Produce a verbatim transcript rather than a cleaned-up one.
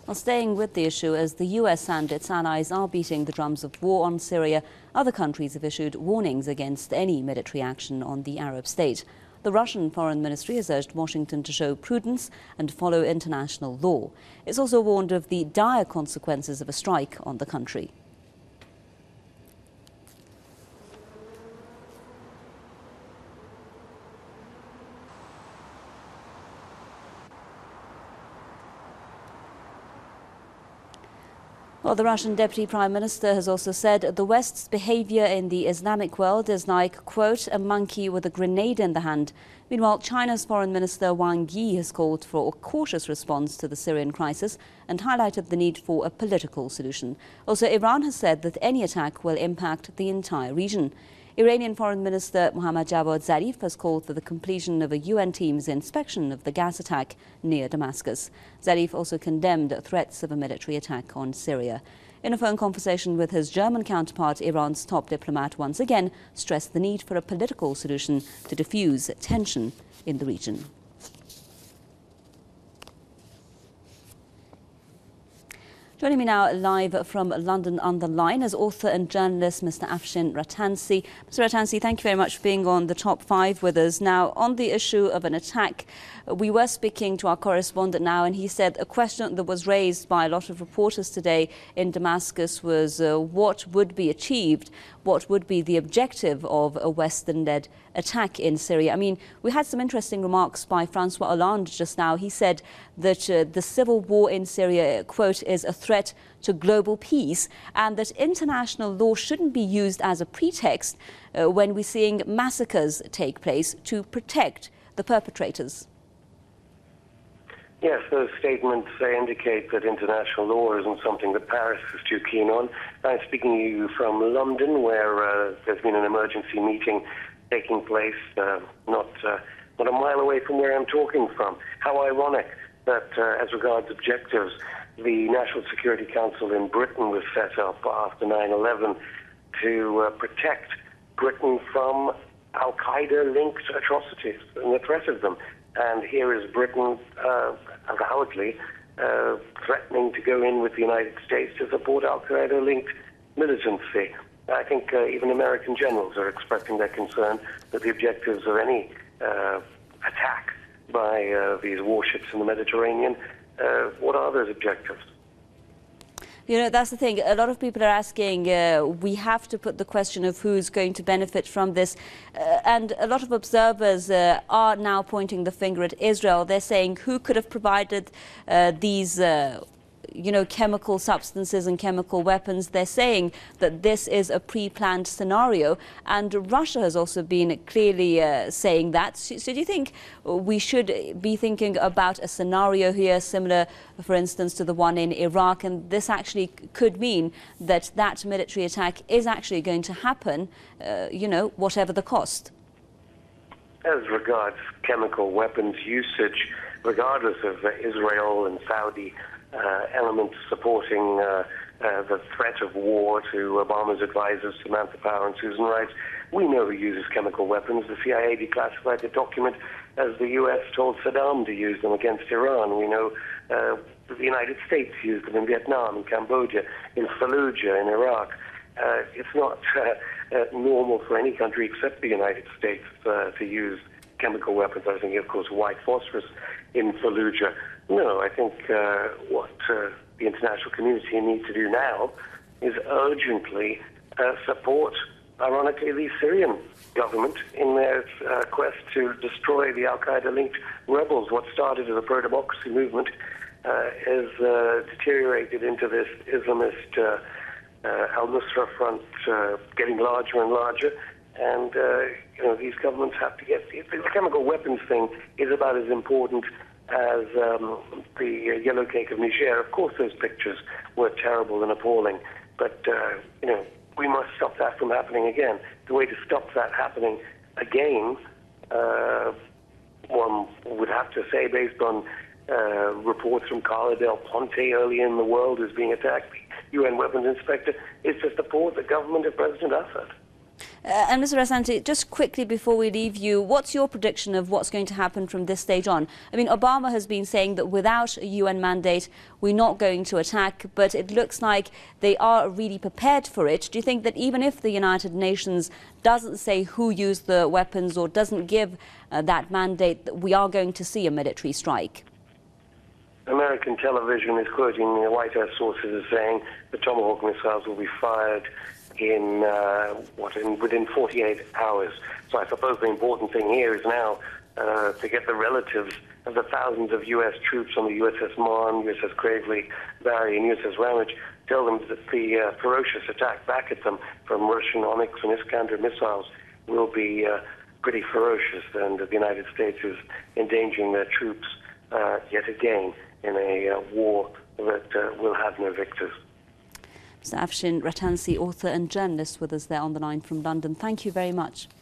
Well, staying with the issue, as the U S and its allies are beating the drums of war on Syria, other countries have issued warnings against any military action on the Arab state. The Russian Foreign Ministry has urged Washington to show prudence and follow international law. It's also warned of the dire consequences of a strike on the country. Well, the Russian Deputy Prime Minister has also said the West's behavior in the Islamic world is like, quote, a monkey with a grenade in the hand. Meanwhile, China's Foreign Minister Wang Yi has called for a cautious response to the Syrian crisis and highlighted the need for a political solution. Also, Iran has said that any attack will impact the entire region. Iranian Foreign Minister Mohammad Javad Zarif has called for the completion of a U N team's inspection of the gas attack near Damascus. Zarif also condemned threats of a military attack on Syria. In a phone conversation with his German counterpart, Iran's top diplomat once again stressed the need for a political solution to diffuse tension in the region. Joining me now live from London on the line is author and journalist Mister Afshin Rattansi. Mister Rattansi, thank you very much for being on the Top Five with us. Now, on the issue of an attack, we were speaking to our correspondent now, and he said a question that was raised by a lot of reporters today in Damascus was uh, what would be achieved, what would be the objective of a Western-led attack in Syria. I mean, we had some interesting remarks by Francois Hollande just now. He said that uh, the civil war in Syria, quote, is a threat to global peace, and that international law shouldn't be used as a pretext uh, when we're seeing massacres take place to protect the perpetrators. Yes, those statements uh, indicate that international law isn't something that Paris is too keen on. I'm speaking to you from London, where uh, there's been an emergency meeting taking place uh, not, uh, not a mile away from where I'm talking from. How ironic that, uh, as regards objectives, the National Security Council in Britain was set up after nine eleven to uh, protect Britain from Al-Qaeda-linked atrocities and the threat of them. And here is Britain uh, avowedly uh, threatening to go in with the United States to support Al-Qaeda-linked militancy. I think uh, even American generals are expressing their concern that the objectives of any uh, attack by uh, these warships in the Mediterranean, uh, what are those objectives? You know, that's the thing. A lot of people are asking, uh, we have to put the question of who's going to benefit from this. Uh, and a lot of observers uh, are now pointing the finger at Israel. They're saying who could have provided uh, these uh, you know, chemical substances and chemical weapons. They're saying that this is a pre-planned scenario, and Russia has also been clearly uh, saying that. So, so do you think we should be thinking about a scenario here similar, for instance, to the one in Iraq, and this actually could mean that that military attack is actually going to happen, uh, you know, whatever the cost? As regards chemical weapons usage, regardless of uh, Israel and Saudi Uh, elements supporting uh, uh, the threat of war to Obama's advisors, Samantha Power and Susan Rice. We know who uses chemical weapons. The C I A declassified the document as the U S told Saddam to use them against Iran. We know uh, the United States used them in Vietnam, in Cambodia, in Fallujah, in Iraq. Uh, it's not uh, uh, normal for any country except the United States uh, to use chemical weapons. I think, of course, white phosphorus in Fallujah. No, I think uh, what uh, the international community needs to do now is urgently uh, support, ironically, the Syrian government in their uh, quest to destroy the Al-Qaeda-linked rebels. What started as a pro-democracy movement uh, has uh, deteriorated into this Islamist uh, uh, al-Nusra front, uh, getting larger and larger. And, uh, you know, these governments have to get... The chemical weapons thing is about as important as um, the uh, yellow cake of Niger. Of course, those pictures were terrible and appalling, but, uh, you know, we must stop that from happening again. The way to stop that happening again, uh, one would have to say, based on uh, reports from Carla Del Ponte earlier in the world who's being attacked, the U N weapons inspector, is to support the government of President Assad. Uh, and Mister Ratansi, just quickly before we leave you, what's your prediction of what's going to happen from this stage on? I mean, Obama has been saying that without a U N mandate, we're not going to attack, but it looks like they are really prepared for it. Do you think that even if the United Nations doesn't say who used the weapons or doesn't give uh, that mandate, that we are going to see a military strike? American television is quoting the White House sources as saying the Tomahawk missiles will be fired in uh, what in within forty-eight hours. So I suppose the important thing here is now uh, to get the relatives of the thousands of U S troops on the U S S Marne, U S S Gravely, Barry, and U S S Ramage, tell them that the uh, ferocious attack back at them from Russian Onyx and Iskander missiles will be uh, pretty ferocious, and the United States is endangering their troops uh, yet again in a uh, war that uh, will have no victors. Mister Afshin Ratansi, author and journalist, with us there on the line from London. Thank you very much.